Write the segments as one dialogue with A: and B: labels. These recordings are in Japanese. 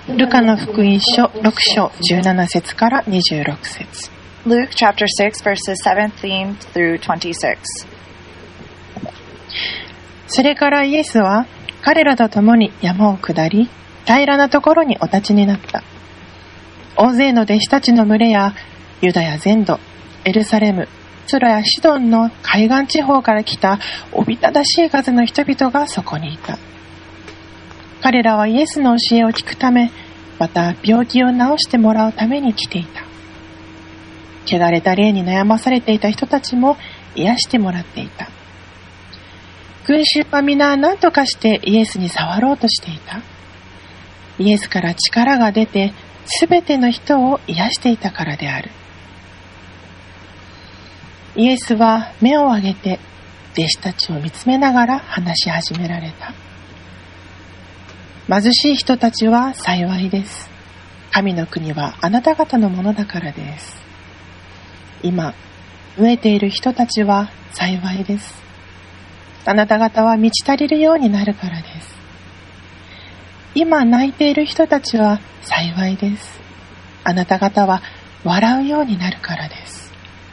A: ルカの福音書6章17節から26節。
B: Luke chapter 6 verses 17 through 26.
A: それからイエスは彼らと共に山を下り、平らなところにお立ちになった。大勢の弟子たちの群れやユダヤ全土、エルサレム、ツロやシドンの海岸地方から来たおびただしい数の人々がそこにいた。彼らはイエスの教えを聞くため、また病気を治してもらうために来ていた。汚れた霊に悩まされていた人たちも癒してもらっていた。群衆は皆何とかしてイエスに触ろうとしていた。イエスから力が出て、すべての人を癒していたからである。イエスは目を上げて弟子たちを見つめながら話し始められた。貧しい人たちは幸いです。神の国はあなた方のものだからです。今、飢えている人たちは幸いです。あなた方は満ち足りるようになるからです。今泣いている人たちは幸いです。あなた方は笑うようになるからです。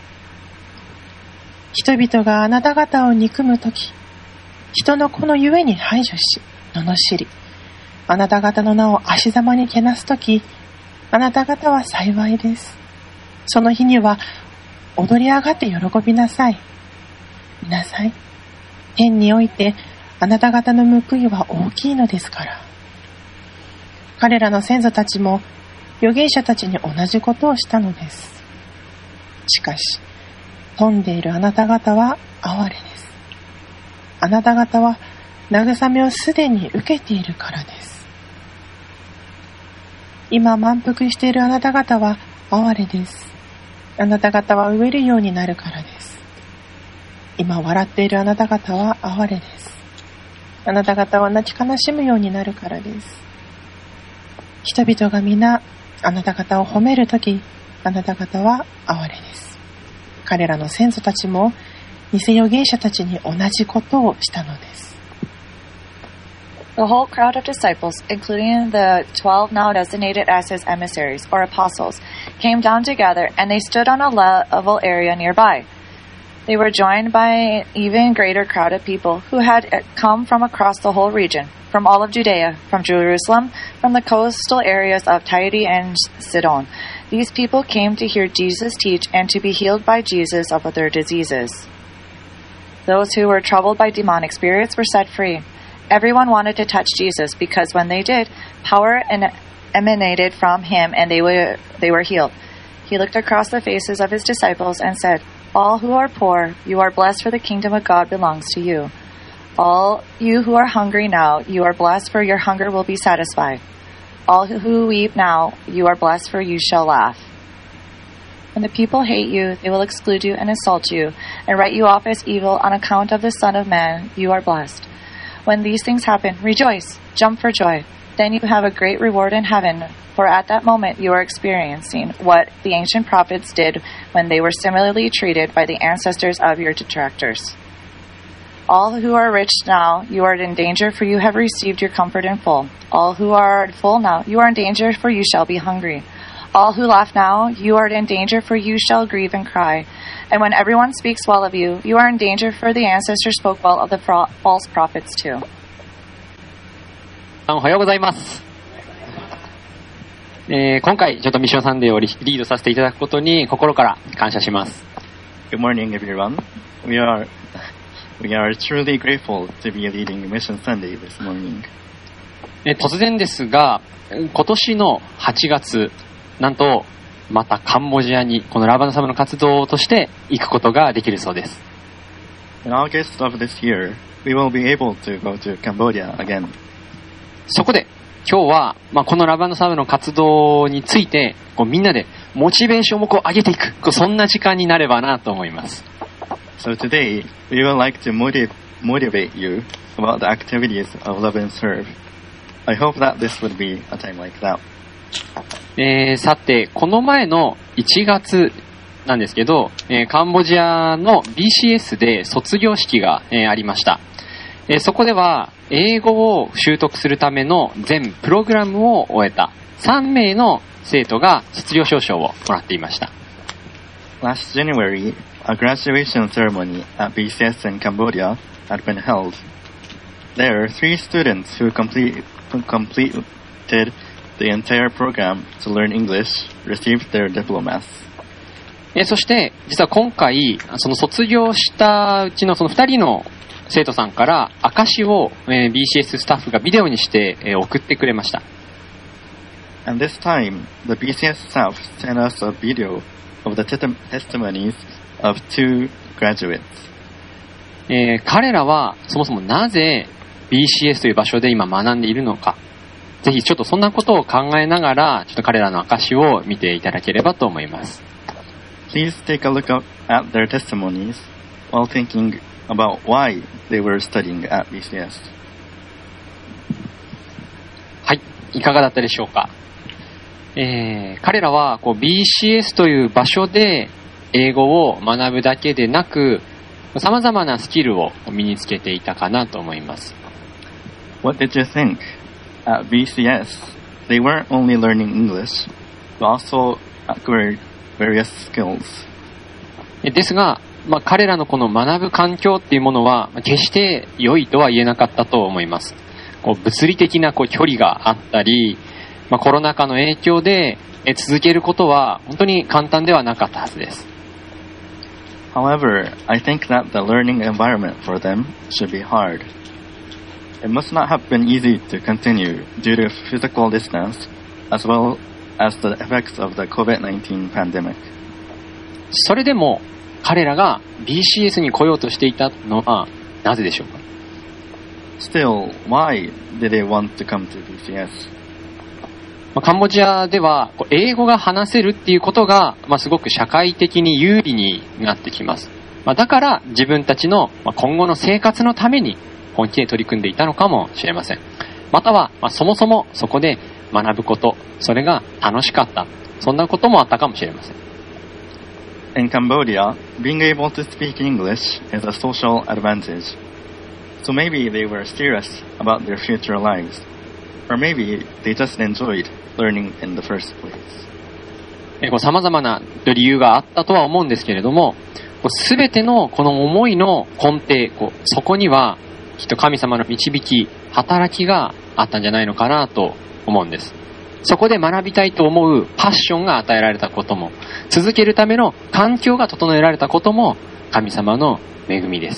A: 人々があなた方を憎むとき、人の子のゆえに排除し、罵り、あなた方の名を足ざまにけなすとき、あなた方は幸いです。その日には踊り上がって喜びなさい。見なさい。天においてあなた方の報いは大きいのですから。彼らの先祖たちも預言者たちに同じことをしたのです。しかし、富んでいるあなた方は哀れです。あなた方は慰めをすでに受けているからです。今満腹しているあなた方は哀れです。あなた方は飢えるようになるからです。今笑っているあなた方は哀れです。あなた方は泣き悲しむようになるからです。人々が皆あなた方を褒めるとき、あなた方は哀れです。彼らの先祖たちも偽預言者たちに同じことをしたのです。
B: The whole crowd of disciples, including the 12 now designated as his emissaries or apostles, came down together, and they stood on a level area nearby. They were joined by an even greater crowd of people who had come from across the whole region, from all of Judea, from Jerusalem, from the coastal areas of Tyre and Sidon. These people came to hear Jesus teach and to be healed by Jesus of their diseases. Those who were troubled by demonic spirits were set free. Everyone wanted to touch Jesus because when they did, power emanated from him and they were healed. He looked across the faces of his disciples and said, "All who are poor, you are blessed, for the kingdom of God belongs to you. All you who are hungry now, you are blessed, for your hunger will be satisfied. All who weep now, you are blessed, for you shall laugh. When the people hate you, they will exclude you and insult you, and write you off as evil on account of the Son of Man. You are blessed. When these things happen, rejoice, jump for joy. Then you have a great reward in heaven, for at that moment you are experiencing what the ancient prophets did when they were similarly treated by the ancestors of your detractors. All who are rich now, you are in danger, for you have received your comfort in full. All who are full now, you are in danger, for you shall be hungry. All who laugh now, you are in danger, for you shall grieve and cry. And when everyone speaks well of you, you are in danger, for the ancestors spoke well of the false prophets too."
C: おはようございます。今回ちょっとミッションサンデーをリードさせていただくことに心から感謝します。
D: Good morning, everyone. We are truly grateful to be leading Mission Sunday this morning.
C: 突然ですが、今年の8月、なんとまたカンボジアにこのラバナサムの活動として行くことができるそうです。
D: In August of this year, we will be able to go to Cambodia again.
C: そこで今日は、このラバナサムの活動についてみんなでモチベーションを上げていく、そんな時間になればなと思います。
D: So today, we would like to motivate you about the activities of Love and Serve. I hope that this would be a time like that.
C: さて、この前の1月なんですけど、カンボジアの BCS で卒業式が、ありました。 そこでは英語を習得するための全プログラムを終えた3名の生徒が卒業証書をもらっていました。
D: Last January, a graduation ceremony at BCS in Cambodia had been held. There, 3 students who completed the entire program to learn English received their diplomas.
C: そして実は今回その卒業したうちのその2人の生徒さんから証を BCS スタッフがビデオにして送ってくれました。
D: And this time, the BCS staff sent us a video of the testimonies of 2 graduates.
C: 彼らはそもそもなぜ BCS という場所で今学んでいるのか、ぜひちょっとそんなことを考えながらちょっと彼らの証を見ていただければと思います。
D: Please take a look at their testimonies while thinking about why they were studying at BCS.
C: はい、いかがだったでしょうか。彼らはBCS という場所で英語を学ぶだけでなく、様々なスキルを身につけていたかなと思います。
D: What did you think? At BCS, they weren't only learning English, but also acquired various skills.
C: ですが、彼らのこの学ぶ環境っていうものは決して良いとは言えなかったと思います。物理的な距離があったり、コロナ禍の影響で続けることは本当に簡単ではなかったはずです。
D: However, I think that the learning environment for them should be hard. It must not have been easy to continue due to physical distance as well as the effects of the COVID-19 pandemic.
C: それでも彼らが BCS に来ようとしていたのはなぜでしょうか？
D: Still, why did they want to come to BCS?
C: カンボジアでは英語が話せるっていうことがすごく社会的に有利になってきます。だから自分たちの今後の生活のために本気で取り組んでいたのかもしれません。またはそもそもそこで学ぶこと、それが楽しかった、そんなこともあったかもしれません。
D: In Cambodia, being able to speak English is a social advantage. So maybe they were serious about their future lives. Or maybe they just enjoyed learning in the first place.
C: 様々な理由があったとは思うんですけれども、すべてのこの思いの根底、そこにはきっと神様の導き、働きがあったんじゃないのかなと思うんです。そこで学びたいと思うパッションが与えられたことも、続けるための環境が整えられたことも神様の恵みです。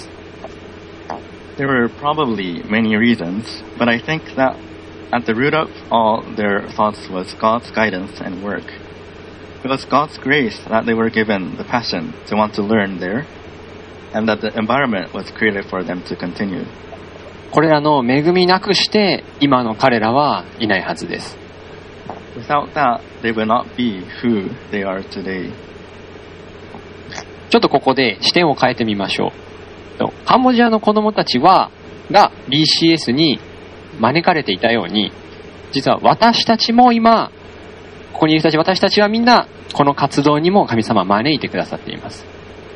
D: There were probably many reasons, but I think that at the root of all their thoughts was God's guidance and work. It was God's grace that they were given the passion to want to learn there, and that the environment was created for them to continue.
C: これらの恵みなくして今の彼らはいないはずです。
D: Without that, they would not be who they are today.
C: ちょっとここで視点を変えてみましょう。カンボジアの子供たちが BCS に招かれていたように、実は私たちも今、ここにいる人たち、私たちはみんなこの活動にも神様は招いてくださっています。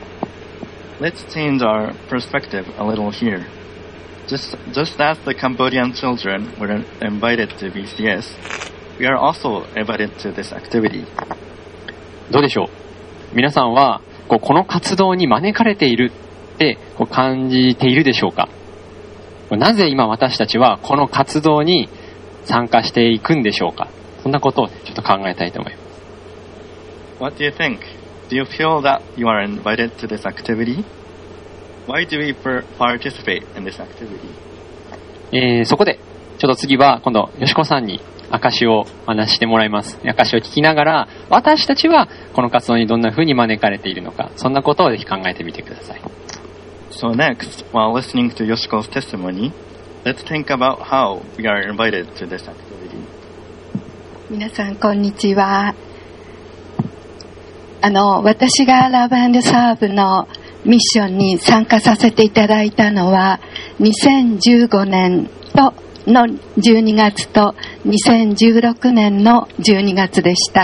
D: Let's change our perspective a little here. Just as the Cambodian children were invited to BCS, we are also invited to this activity.
C: どうでしょう？皆さんはこの活動に招かれているって感じているでしょうか？なぜ今私たちはこの活動に参加していくんでしょうか？そんなことをちょっと考えたいと思います。
D: What do you think? Do you feel that you are invited to this activity? Why do we participate in this activity?
C: そこでちょっと次は今度よしこさんに証を話してもらいます。証を聞きながら私たちはこの活動にどんな風に招かれているのか、そんなことをぜひ考えてみてください。
D: So next, while listening to Yoshiko's testimony, let's think about how we are invited to this activity.
E: 皆さんこんにちは。私がラブ&サーブのミッションに参加させていただいたのは2015年の12月と2016年の12月でした。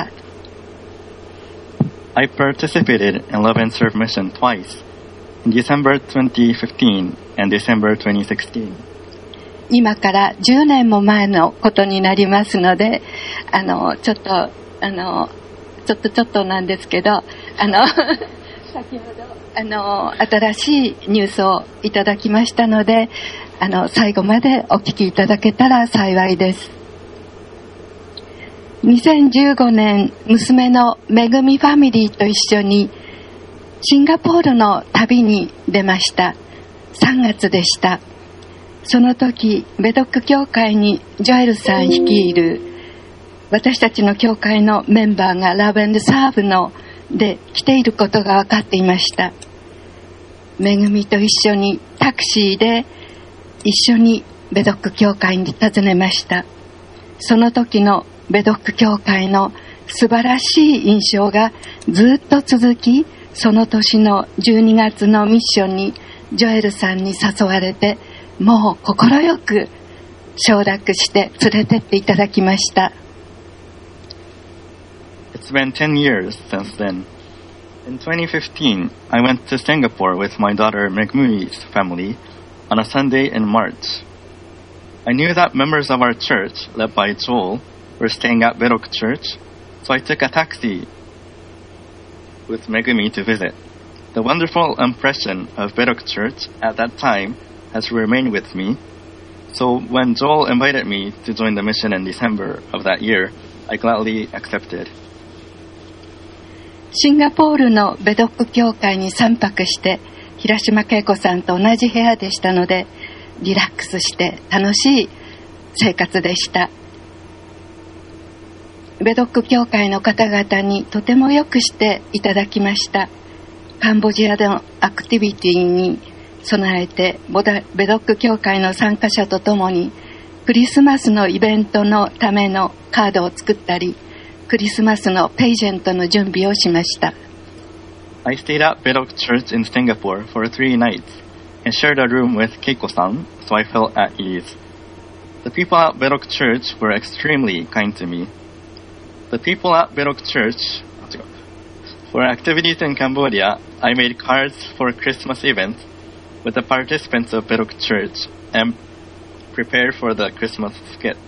D: I participated in Love and Serve mission twice, in December 2015 and December 2016.
E: 今から10年も前のことになりますので、ちょっとなんですけど、先ほど、新しいニュースをいただきましたので、最後までお聞きいただけたら幸いです。2015年、娘のめぐみファミリーと一緒にシンガポールの旅に出ました。3月でした。その時、ベドック教会にジョエルさん率いる私たちの教会のメンバーがラブ&サーブので来ていることが分かっていました。めぐみと一緒にタクシーで一緒にベドック教会に訪ねました。その時のベドック教会の素晴らしい印象がずっと続き、その年の12月のミッションにジョエルさんに誘われて、もう快く承諾して連れてっていただきました。
D: It's been 10 years since then. In 2015, I went to Singapore with my daughter Megmui's family on a Sunday in March. I knew that members of our church, led by Joel, were staying at Bedok Church, so I took a taxi with Megumi to visit. The wonderful impression of Bedok Church at that time has remained with me, so when Joel invited me to join the mission in December of that year, I gladly accepted.
E: シンガポールのベドック教会に3泊して、平島恵子さんと同じ部屋でしたので、リラックスして楽しい生活でした。ベドック教会の方々にとてもよくしていただきました。カンボジアでのアクティビティに備えて、ベドック教会の参加者とともにクリスマスのイベントのためのカードを作ったり、クリスマスのペイジェントの準備をしました。
D: I stayed at Bedok Church in Singapore for 3 nights and shared a room with Keiko-san, so I felt at ease. The people at Bedok Church were extremely kind to me. The people at Bedok Church, for activities in Cambodia, I made cards for Christmas events with the participants of Bedok Church and prepared for the Christmas skit.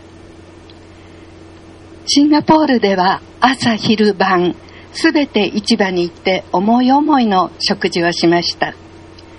E: シンガポールでは朝昼晩すべて市場に行って思い思いの食事をしました。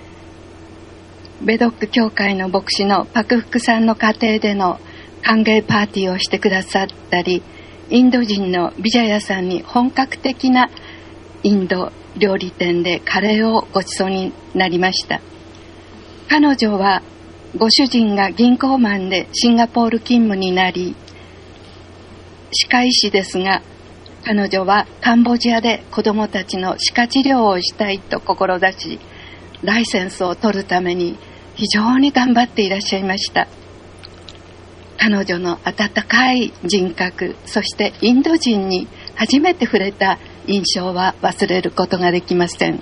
E: ベドック教会の牧師のパクフクさんの家庭での歓迎パーティーをしてくださったり、インド人のビジャヤさんに本格的なインド料理店でカレーをご馳走になりました。彼女はご主人が銀行マンでシンガポール勤務になり、歯科医師ですが、彼女はカンボジアで子どもたちの歯科治療をしたいと志し、ライセンスを取るために非常に頑張っていらっしゃいました。彼女の温かい人格、そしてインド人に初めて触れた印象は忘れることができません。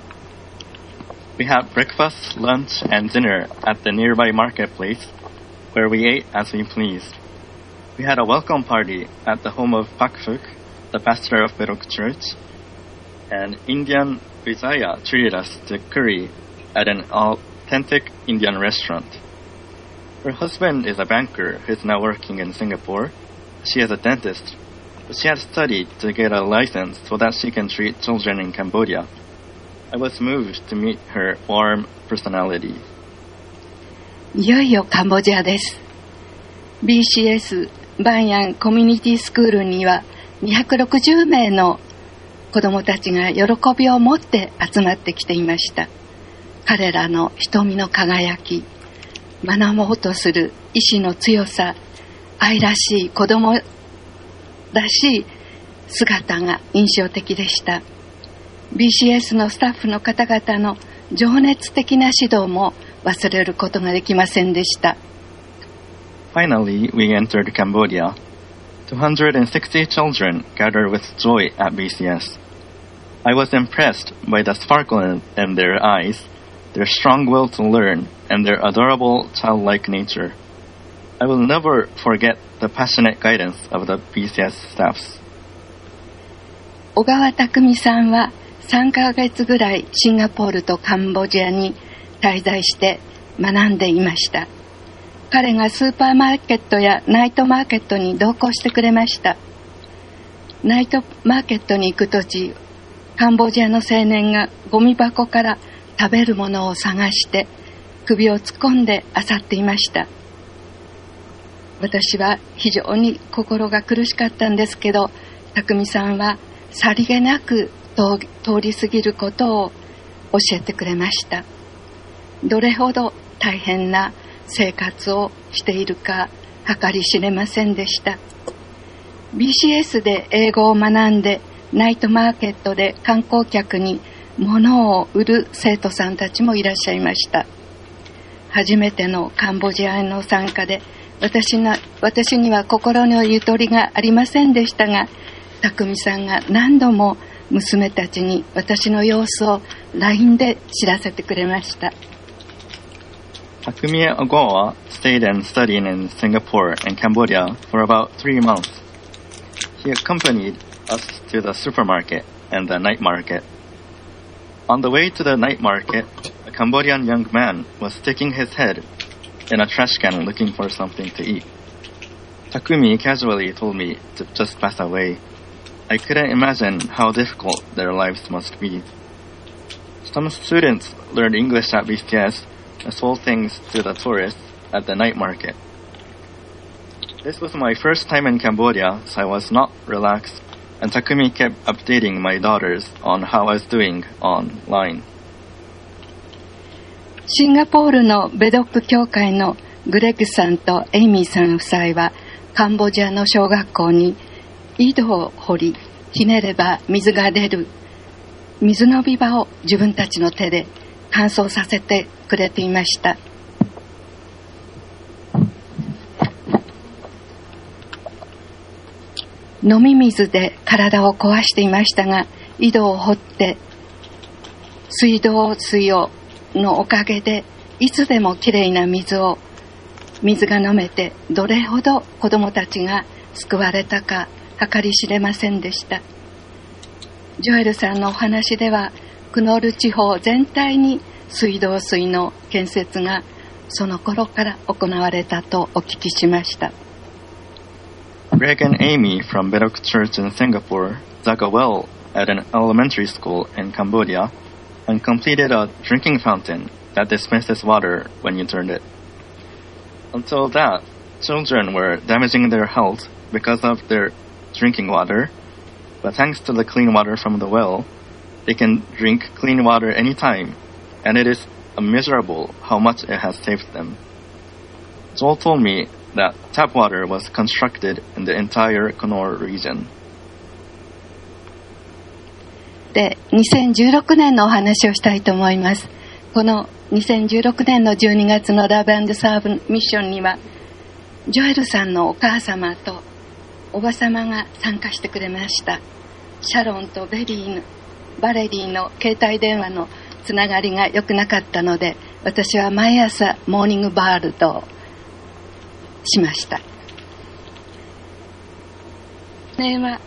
D: We had breakfast, lunch, and dinner at the nearby marketplace, where we ate as we pleased. We had a welcome party at the home of Pak Phuk, the pastor of Bedok Church, and Indian Vijaya treated us to curry at an authentic Indian restaurant. Her husband is a banker who is now working in Singapore. She is a dentist, but she has studied to get a license so that she can treat children in Cambodia. I was moved to meet her warm personality.
E: いよいよカンボジアです。BCS バンヤンコミュニティスクールには260名の子どもたちが喜びを持って集まってきていました。彼らの瞳の輝き、学ぼうとする意志の強さ、愛らしい子どもらしい姿が印象的でした。BCS のスタッフの方々の情熱的な指導も忘れることができませんでした。
D: Finally, we entered Cambodia. 260 children gathered with joy at BCS. I was impressed by the sparkle in their eyes, their strong will to learn, and their adorable childlike nature. I will never forget the passionate guidance of the BCS staffs.
E: 小川匠さんは3ヶ月ぐらいシンガポールとカンボジアに滞在して学んでいました。彼がスーパーマーケットやナイトマーケットに同行してくれました。ナイトマーケットに行く途中、カンボジアの青年がゴミ箱から食べるものを探して首を突っ込んで漁っていました。私は非常に心が苦しかったんですけど、匠さんはさりげなく通り過ぎることを教えてくれました。どれほど大変な生活をしているか計り知れませんでした。BCS で英語を学んでナイトマーケットで観光客に物を売る生徒さんたちもいらっしゃいました。初めてのカンボジアへの参加で私には心のゆとりがありませんでしたが、匠さんが何度も娘たちに私の様子を LINE で知らせてくれました。
D: Takumi Ogawa stayed and studied in Singapore and Cambodia for about 3 months. He accompanied us to the supermarket and the night market. On the way to the night market, a Cambodian young man was sticking his head in a trash can looking for something to eat. Takumi casually told me to just pass away. I couldn't imagine how difficult their lives must be. Some students learned English at BCS and sold things to the tourists at the night market. This was my first time in Cambodia, so I was not relaxed, and Takumi kept updating my daughters on how I was doing online.
E: シンガポールのベドック協会のグレッグさんとエイミーさん夫妻はカンボジアの小学校に井戸を掘り、ひねれば水が出る水飲み場を自分たちの手で乾燥させてくれていました。飲み水で体を壊していましたが、井戸を掘って水道水のおかげでいつでもきれいな水が飲めて、どれほど子どもたちが救われたか計り知れませんでした。ジョエルさんのお話では、クノール地方全体に水道水の建設がその頃から行われたとお聞きしました。
D: Greg and Amy from Bedok Church in Singapore dug a well at an elementary school in Cambodia and completed a drinking fountain that dispenses water when you turn it. Until that, children were damaging their health because of their drinking water, but thanks to the clean water from the well, they can drink clean water anytime, and it is immeasurable how much it has saved them. Joel told me that tap water was constructed in the entire Connaught region.
E: で、2016年のお話をしたいと思います。この2016年の12月のラブ&サーブミッションには、ジョエルさんのお母様とおば様が参加してくれました。シャロンとバレリーの携帯電話のつながりが良くなかったので、私は毎朝モーニングバールドをしました。ねは、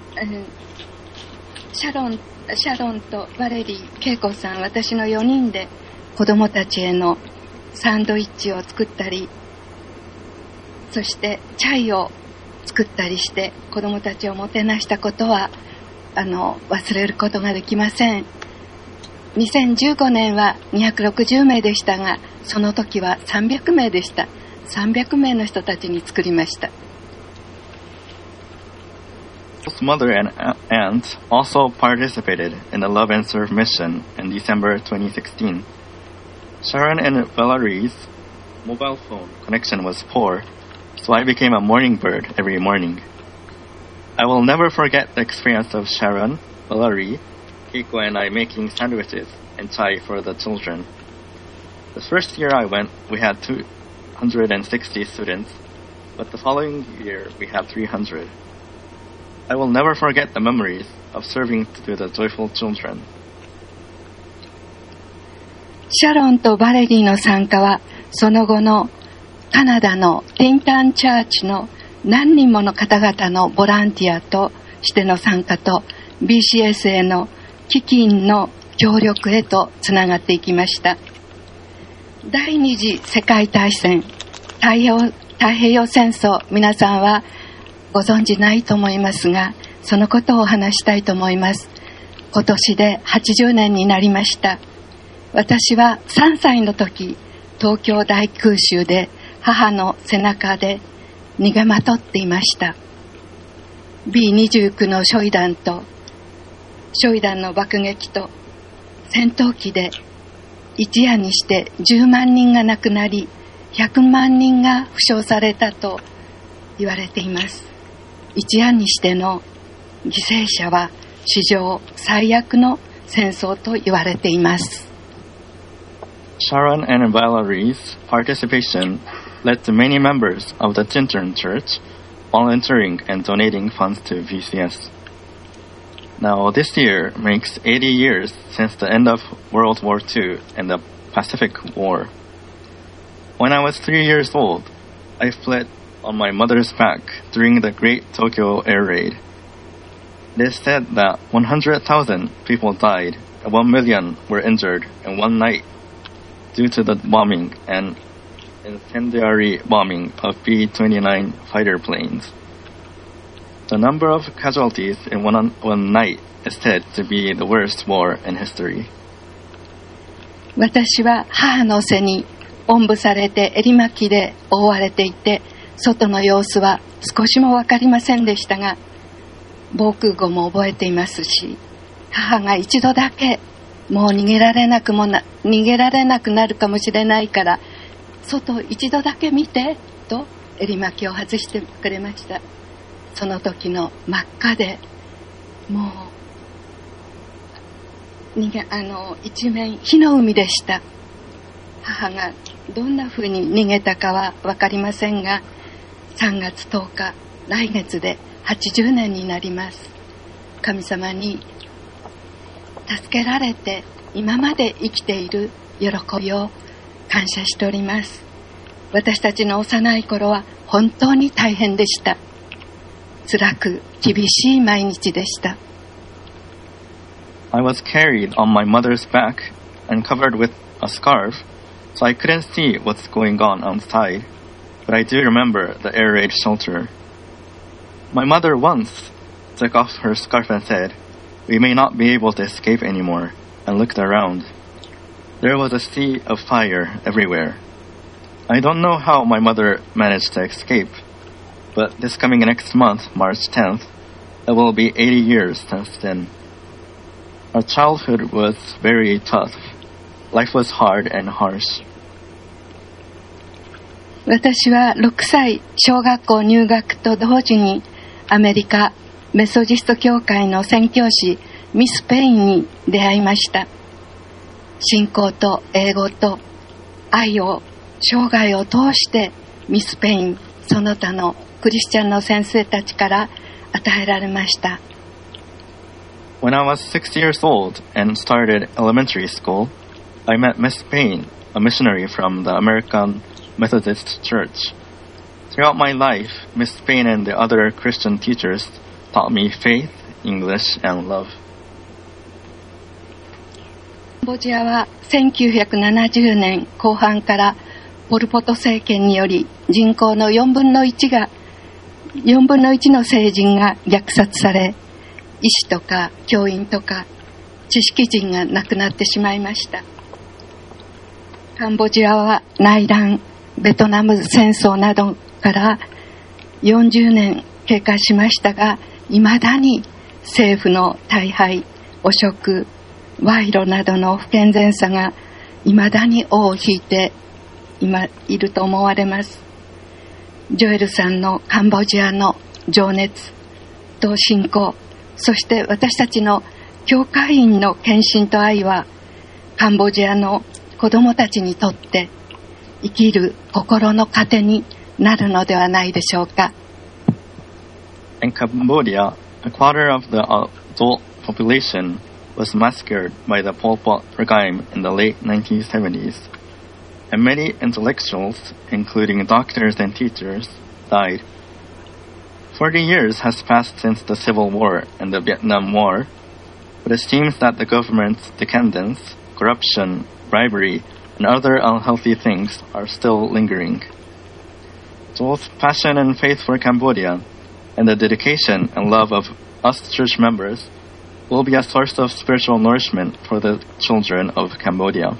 E: シャロンとバレリー、ケイコさん、私の4人で子供たちへのサンドイッチを作ったり、そしてチャイを作ったりして子供たちをもてなしたことは忘れることができません。2015年は260名でしたが、その時は300名でした。300名の人たちに作りました。
D: Joel's mother and aunt also participated in the Love and Serve mission in December 2016. Sharon and Valerie's mobile phone connection was poor, so I became a morning bird every morning. I will never forget the experience of Sharon, Valerie, Keiko, and I making sandwiches and chai for the children. The first year I went, we had 260 students, but the following year we had 300. I will never forget the memories of serving to the joyful children.
E: シャロンとバレリーの参加は、その後のカナダのティンタンチャーチの何人もの方々のボランティアとしての参加と BCS への基金の協力へとつながっていきました。 第二次世界大戦、太平洋戦争、皆さんはご存じないと思いますが、そのことをお話したいと思います。今年で80年になりました。私は3歳の時、東京大空襲で母の背中で逃げまとっていました。B29 の焼夷弾の爆撃と戦闘機で一夜にして10万人が亡くなり、100万人が負傷されたと言われています。一夜にしての犠牲者は史上最悪の戦争と言われています。
D: Sharon and Valerie's participation led to many members of the Chintern Church volunteering and donating funds to VCS. Now, this year makes 80 years since the end of World War II and the Pacific War. When I was 3 years old, I fled on my mother's back during the Great Tokyo Air Raid. It is said that 100,000 people died and 1 million were injured in one night due to the bombing and incendiary bombing of B-29 fighter planes. The number of casualties in one night is said to be the worst war in history.
E: 私は母の背におんぶされて襟巻きで覆われていて、外の様子は少しも分かりませんでしたが、防空壕も覚えていますし、母が一度だけもう逃げられなくなるかもしれないから外を一度だけ見てと襟巻きを外してくれました。その時の真っ赤でもう一面火の海でした。母がどんな風に逃げたかは分かりませんが、3月10日来月で80年になります。神様に助けられて今まで生きている喜びを感謝しております。私たちの幼い頃は本当に大変でした。辛く厳しい毎日でした。
D: I was carried on my mother's back and covered with a scarf, so I couldn't see what's going on outside, but I do remember the air raid shelter. My mother once took off her scarf and said, "We may not be able to escape anymore," and looked around. There was a sea of fire everywhere. I don't know how my mother managed to escape, but this coming next month, March 10th, it will be 80 years since then. Our childhood was very tough. Life was hard and harsh.
E: 私は6歳小学校入学と同時にアメリカメソジスト教会の宣教師ミス・ペインに出会いました。信仰と英語と愛を生涯を通してミス・ペインその他のクリスチャンの先生たちから与えられました。
D: When I was 6 years old and started elementary school, I met Miss Payne, a missionary from the American Methodist Church. Throughout my life, Miss Payne and the other Christian teachers taught me faith, English, and love.
E: カンボジアは1970年後半からポル・ポト政権により人口の4分の1の成人が虐殺され、医師とか教員とか知識人が亡くなってしまいました。カンボジアは内乱、ベトナム戦争などから40年経過しましたが、未だに政府の大敗、汚職、賄賂などの不健全さが未だに尾を引いていると思われます。ジョエルさんのカンボジアの情熱と信仰、そして私たちの教会員の献身と愛はカンボジアの子どもたちにとって生きる心の糧になるのではないでしょうか。
D: In Cambodia, a quarter of the adult population was massacred by the Pol Pot regime in the late 1970s, and many intellectuals, including doctors and teachers, died. 40 years has passed since the Civil War and the Vietnam War, but it seems that the government's decadence, corruption, bribery, and other unhealthy things are still lingering. Both passion and faith for Cambodia, and the dedication and love of us church members will be a source of spiritual nourishment for the children of Cambodia.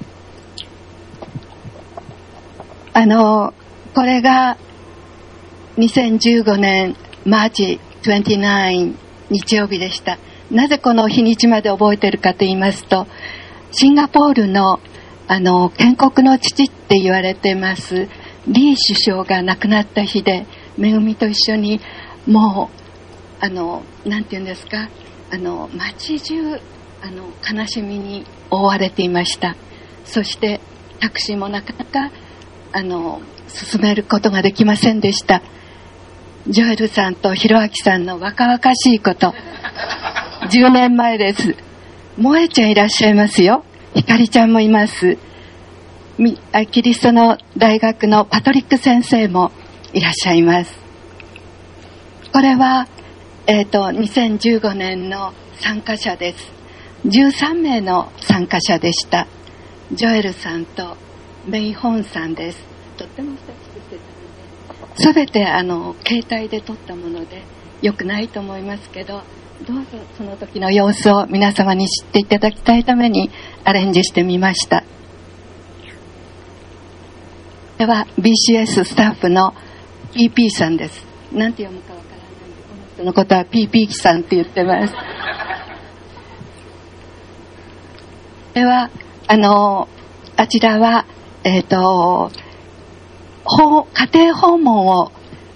E: これが2015年マーチ29日曜日でした。なぜこの日にちまで覚えているかと言いますと、シンガポールの建国の父って言われてますリー首相が亡くなった日で、めぐみと一緒にもうなんて言うんですか、街中悲しみに覆われていました。そしてタクシーもなかなか進めることができませんでした。ジョエルさんとひろあきさんの若々しいこと10年前です。萌えちゃんいらっしゃいますよ。ひかりちゃんもいます。キリストの大学のパトリック先生もいらっしゃいます。これは、2015年の参加者です。13名の参加者でした。ジョエルさんとメイホンさんです。とっても親しくしてたので、すべて携帯で撮ったものでよくないと思いますけど、どうぞその時の様子を皆様に知っていただきたいためにアレンジしてみました。では BCS スタッフの PP さんです。なんて読むかわからないので、この人のことは PP さんって言ってます。ではあちらは家庭訪問を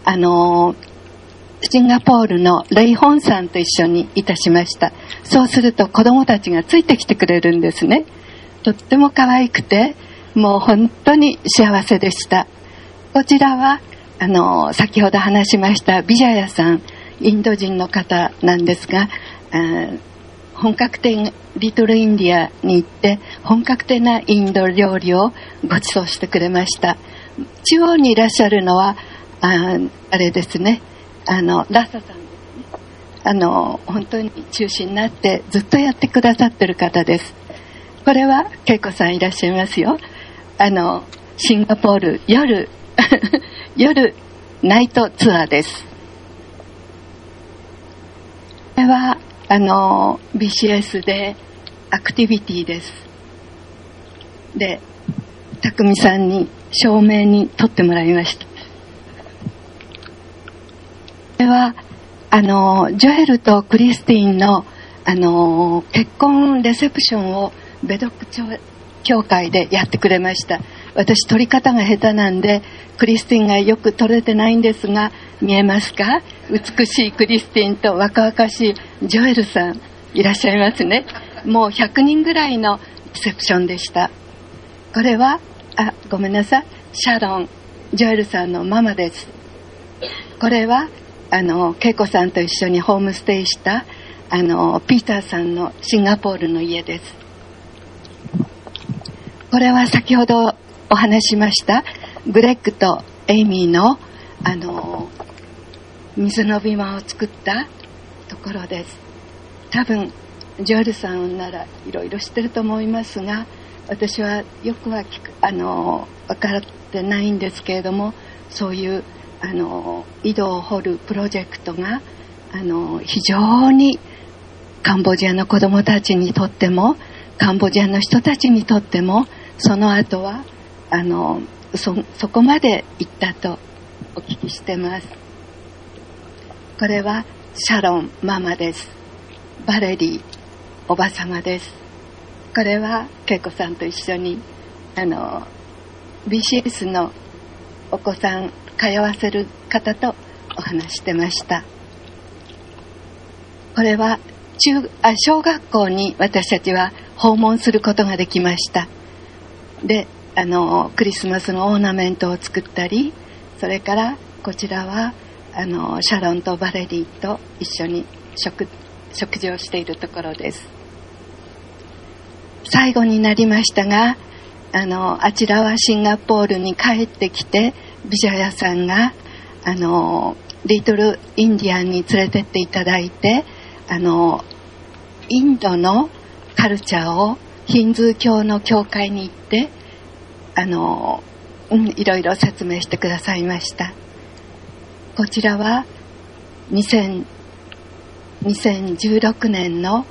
E: シンガポールのレイホンさんと一緒にいたしました。そうすると子供たちがついてきてくれるんですね。とっても可愛くて、もう本当に幸せでした。こちらは先ほど話しましたビジャヤさん、インド人の方なんですが、本格的リトルインディアに行って本格的なインド料理をご馳走してくれました。中央にいらっしゃるのはあれですね、ラッサさんですね。本当に中心になってずっとやってくださってる方です。これは恵子さんいらっしゃいますよ。シンガポール夜ナイトツアーです。これはBCS でアクティビティです。で、たくみさんに照明に撮ってもらいました。これはジョエルとクリスティンの結婚レセプションをベドック教会でやってくれました。私撮り方が下手なんでクリスティンがよく撮れてないんですが、見えますか？美しいクリスティンと若々しいジョエルさんいらっしゃいますね。もう100人ぐらいのレセプションでした。これはごめんなさい、シャロン、ジョエルさんのママです。これは恵子さんと一緒にホームステイしたピーターさんのシンガポールの家です。これは先ほどお話しましたグレッグとエイミーの水の瓶を作ったところです。多分ジョエルさんならいろいろ知ってると思いますが、私はよくは分かってないんですけれども、そういう井戸を掘るプロジェクトが非常にカンボジアの子どもたちにとってもカンボジアの人たちにとっても、その後はそこまで行ったとお聞きしてます。これはシャロンママです。バレリーおばさまです。これは恵子さんと一緒にBCS のお子さん通わせる方とお話してました。これは小学校に私たちは訪問することができました。でクリスマスのオーナメントを作ったり、それからこちらはシャロンとバレリーと一緒に食事をしているところです。最後になりましたが、あちらはシンガポールに帰ってきて、ビジャヤさんがリトルインディアンに連れてっていただいて、インドのカルチャーをヒンズー教の教会に行っていろいろ説明してくださいました。こちらは2016年の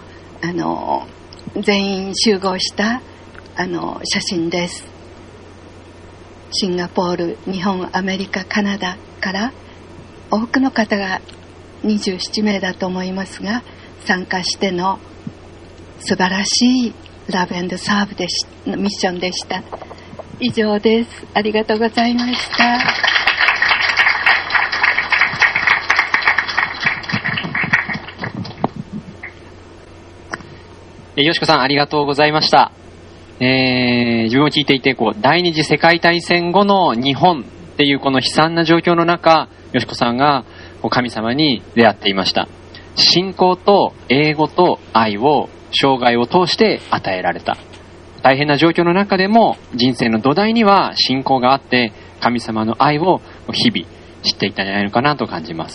E: 全員集合した写真です。シンガポール、日本、アメリカ、カナダから多くの方が27名だと思いますが参加しての素晴らしいラブ&サーブミッションでした。以上です。ありがとうございました。
C: よしこさんありがとうございました。自分も聞いていて第二次世界大戦後の日本っていうこの悲惨な状況の中、よしこさんが神様に出会っていました。信仰と英語と愛を生涯を通して与えられた。大変な状況の中でも人生の土台には信仰があって神様の愛を日々知っていったんじゃないのかなと感じます。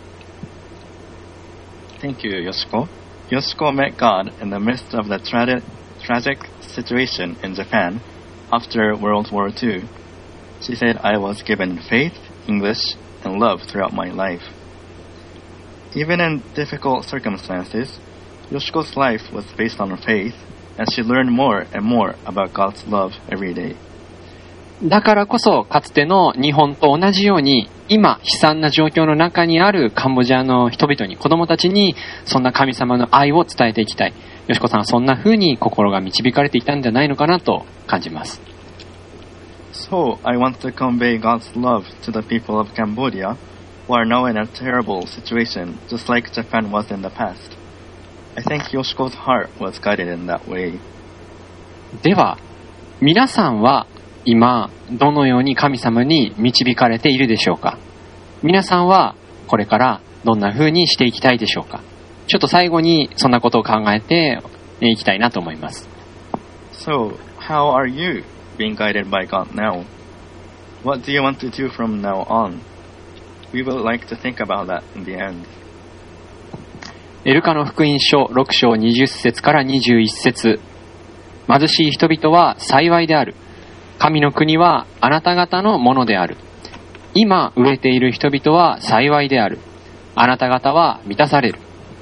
D: Thank you, Yoshiko. Yoshiko met God in the midst of the tragic situation in Japan after World War II. She said, I was given faith, English, and love throughout my life. Even in difficult circumstances, Yoshiko's life was based on faith, and she learned more and more about God's love every day.
C: だからこそかつての日本と同じように今悲惨な状況の中にあるカンボジアの人々に子供たちにそんな神様の愛を伝えていきたい。よしこさんはそんな風に心が導かれていたんじゃないのかなと感じます。
D: So, I want to convey God's love to the people of Cambodia who are now in a terrible situation just like Japan was in the past. I think Yoshiko's heart was guided in that way.
C: では皆さんは今どのように神様に導かれているでしょうか。皆さんはこれからどんな風にしていきたいでしょうか。ちょっと最後にそんなことを考えていきたいなと思います。
D: So, how are you being guided by God now? What do you want to do from now on? We would like to think about that in the end.
C: ルカの福音書6章20節から21節。貧しい人々は幸いである。神の国はあなた方のものである。今飢えている人々は幸いである。あなた方は満たされる。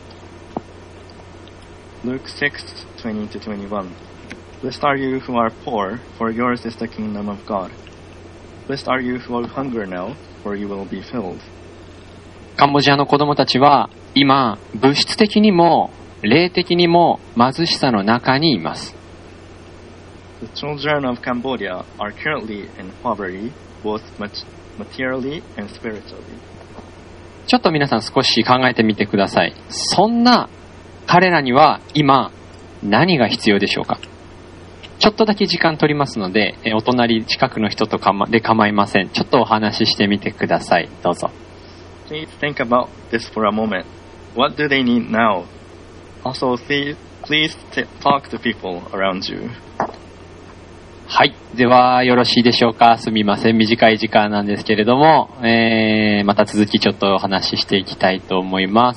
D: Luke 6:20-21. Blessed are you who are poor, for yours is the kingdom of God. Blessed are you who hunger now, for you will be filled.
C: カンボジアの子供たちは今物質的にも霊的にも貧しさの中にいます。
D: The children of Cambodia are currently in poverty, both materially and spiritually.
C: ちょっと皆さん少し考えてみてください。そんな彼らには今何が必要でしょうか。ちょっとだけ時間取りますので、お隣近くの人とで構いません。ちょっとお話ししてみてください。どうぞ。
D: Please think about this for a moment. What do they need now? Also, please talk to people around you.
C: はい。では、よろしいでしょうか。すみません。短い時間なんですけれども、また続きちょっとお話ししていきたいと思います。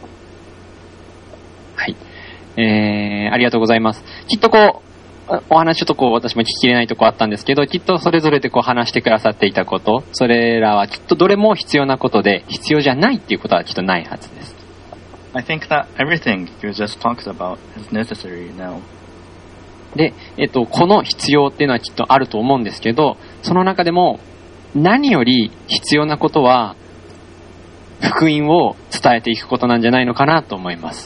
C: はい。ありがとうございます。きっとお話ちょっと私も聞ききれないとこあったんですけど、きっとそれぞれで話してくださっていたこと、それらはきっとどれも必要なことで、必要じゃないっていうことはきっとないはずです。
D: I think that everything you just talked about is necessary now.
C: で、この必要っていうのはきっとあると思うんですけど、その中でも何より必要なことは福音を伝えていくことなんじゃないのかなと思います。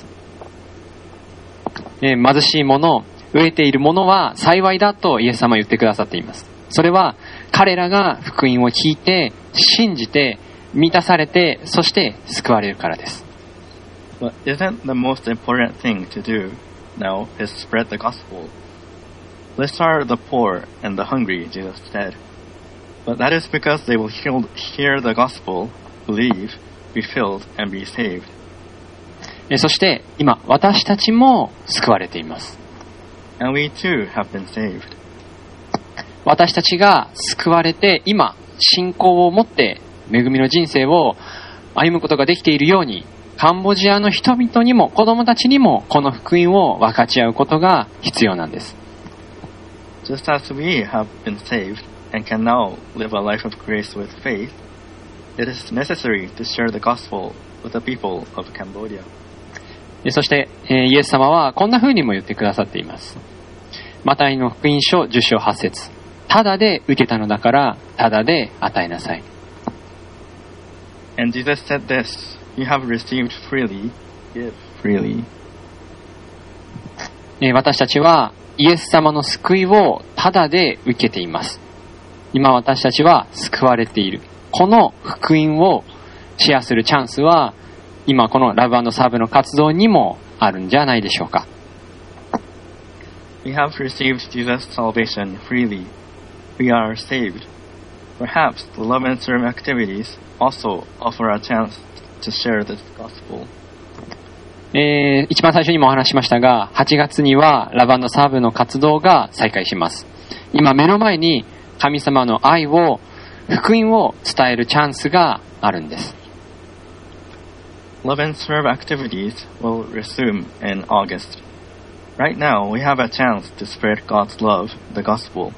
C: 貧しい者、飢えている者は幸いだとイエス様は言ってくださっています。それは彼らが福音を聞いて信じて満たされて、そして救われるからです。
D: But isn't the most important thing to do now is spread the gospel? Blessed are the poor and the hungry, Jesus said. But that is because they will hear the gospel, believe, be filled, and be saved.
C: そして今私たちも救われています。
D: And we too have been saved.
C: 私たちが救われて今信仰を持って恵みの人生を歩むことができているように、カンボジアの人々にも子供たちにもこの福音を分かち合うことが必要なんです。
D: Just as we have been saved and can now live a life of grace with faith, it is necessary to share the gospel with the people of Cambodia.
C: そして、イエス様はこんな風にも言ってくださっています。マタイの福音書10章8節。ただで受けたのだから、ただで与えなさい。
D: And Jesus said this, You have received freely, give freely.
C: 私たちはイエス様の救いをただで受けています。今私たちは救われている。この福音をシェアするチャンスは今このラブ&サーブの活動にもあるんじゃないでしょうか。
D: We have received Jesus' salvation freely. We are saved. Perhaps the love and serve activities also offer a chance to share this gospel.
C: 一番最初にもお話ししましたが、8月にはラブ&サーブの活動が再開します。今目の前に神様の愛を、福音を伝えるチャンスがあるんです。
D: Love and serve activities will resume in August. Right now, we have a chance to spread God's love, the gospel.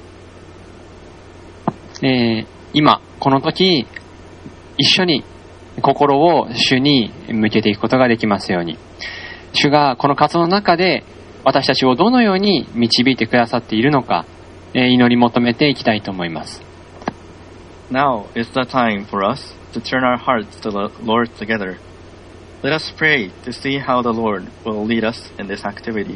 C: 今、この時、一緒に心を主に向けていくことができますように。主がこの活動の中で私たちをどのように導いてくださっているのか、祈り求めていきたいと思います。
D: Now is the time for us to turn our hearts to the Lord together. Let us pray to see how the Lord will lead us in this activity.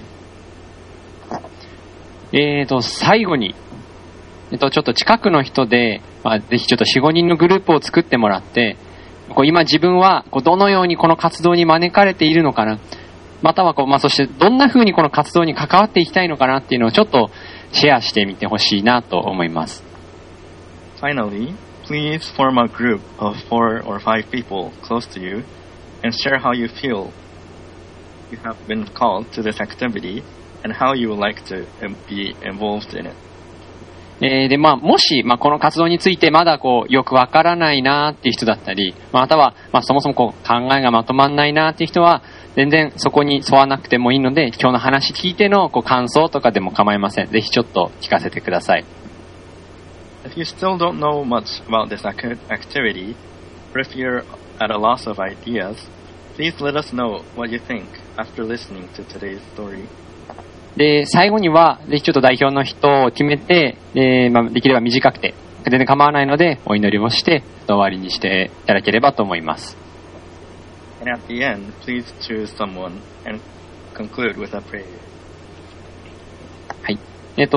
C: 最後に、ちょっと近くの人で、ぜひちょっと 4,5 人のグループを作ってもらって、今自分はどのようにこの活動に招かれているのかな、またはそしてどんな風にこの活動に関わっていきたいのかなっていうのをちょっとシェアしてみてほしいなと思います。
D: Finally, please form a group of 4 or 5 people close to you and share how you feel you have been called to this activity and how you would like to be involved in it.
C: でもし、この活動についてまだよくわからないなっていう人だったり、または、そもそも考えがまとまんないなっていう人は全然そこに沿わなくてもいいので、今日の話聞いての感想とかでも構いません。ぜひちょっと聞かせてください。
D: If you still don't know much about this activity, or if you're at a loss of ideas, please let us know what you think after listening to today's story.
C: で、最後には、ぜひちょっと代表の人を決めて、できれば短くて、全然構わないので、お祈りをして、終わりにしていただければと思います。
D: And at the end, please choose someone and conclude with a prayer.
C: はい。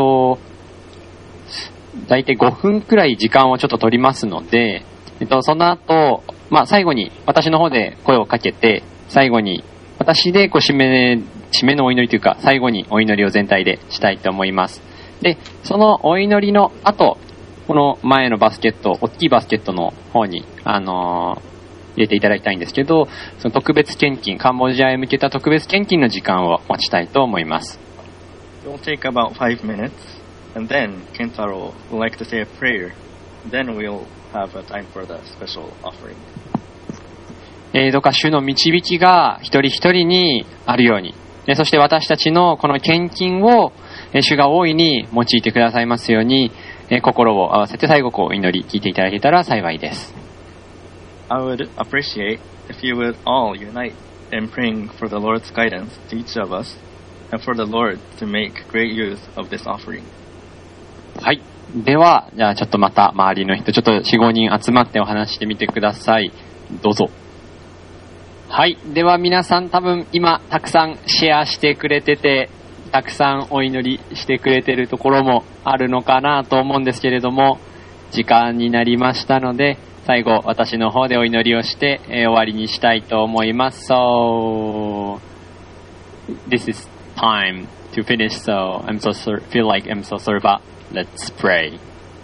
C: だいたい5分くらい時間をちょっと取りますので、その後、最後に私の方で声をかけて、最後に私で締めのお祈りというか、最後にお祈りを全体でしたいと思います。で、そのお祈りの後、この前のバスケット、大きいバスケットの方に、入れていただきたいんですけど、その特別献金、カンボジアへ向けた特別献金の時間を持ちたいと思います。
D: It will take about 5 minutes, and then Kentaro would like to say a prayer. Then we'll have a time for the special offering.
C: どうか主の導きが一人一人にあるように、そして私たちのこの献金を主が大いに用いてくださいますように、心を合わせて最後お祈り聞いていただけたら幸いです。
D: I would appreciate if you would all unite in praying for the Lord's guidance to each of us and for the Lord to make great use of this offering.
C: はい。では、じゃあちょっとまた周りの人、ちょっと 4,5 人集まってお話してみてください。どうぞ。はい。では皆さん多分今たくさんシェアしてくれてて、たくさんお祈りしてくれてるところもあるのかなと思うんですけれども、時間になりましたので、最後私の方でお祈りをして、終わりにしたいと思います。So, this is time to finish. So, feel like I'm so sorry, but let's pray.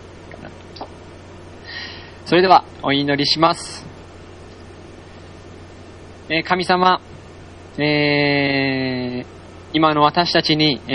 C: それではお祈りします。神様、今の私たちに、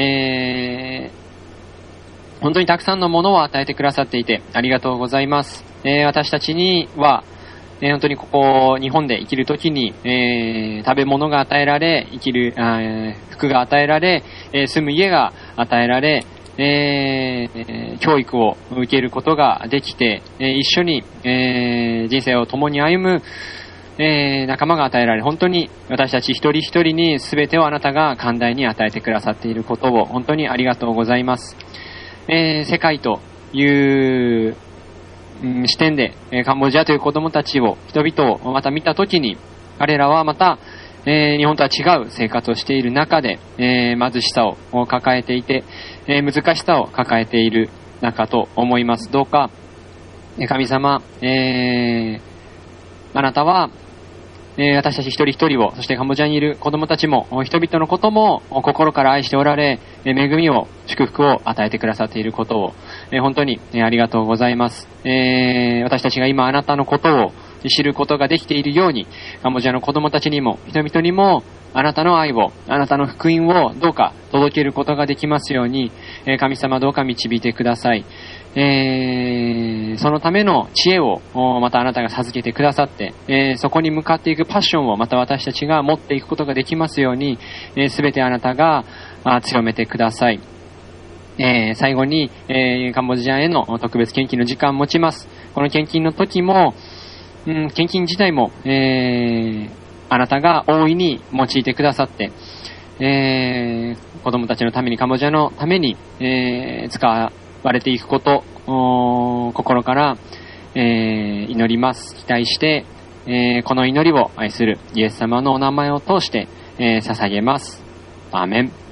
C: 本当にたくさんのものを与えてくださっていてありがとうございます。私たちには、本当にここ日本で生きるときに、食べ物が与えられ、服が与えられ、住む家が与えられ、 教育を受けることができて、一緒に、人生を共に歩む、仲間が与えられ、本当に私たち一人一人に全てをあなたが寛大に与えてくださっていることを本当にありがとうございます。世界という視点で、カンボジアという子供たちを、人々をまた見たときに、彼らはまた、日本とは違う生活をしている中で、貧しさを抱えていて、難しさを抱えている中と思います。どうか、神様、あなたは、私たち一人一人を、そしてカンボジアにいる子供たちも、人々のことも心から愛しておられ、恵みを、祝福を与えてくださっていることを、本当にありがとうございます。私たちが今あなたのことを知ることができているように、カンボジアの子供たちにも、人々にも、あなたの愛を、あなたの福音をどうか届けることができますように、神様どうか導いてください。そのための知恵をまたあなたが授けてくださって、そこに向かっていくパッションをまた私たちが持っていくことができますように、すべてあなたが強めてください。最後に、カンボジアへの特別献金の時間を持ちます。この献金の時も、献金自体も、あなたが大いに用いてくださって、子供たちのために、カンボジアのために、使われていくこと、心から、祈ります。期待して、この祈りを愛するイエス様のお名前を通して、捧げます。アーメン。